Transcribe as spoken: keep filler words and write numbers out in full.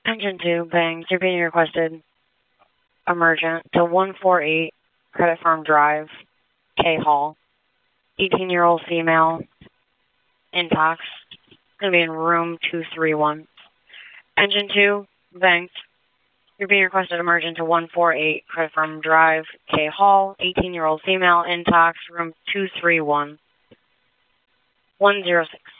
Engine two, bangs. You're being requested emergent to one four eight Credit Farm Drive, K Hall. eighteen-year-old female, intox. Going to be in room two three one. Engine two, bangs. You're being requested emergent to one four eight Credit Farm Drive, K Hall. eighteen-year-old female, intox, room two three one. one zero six.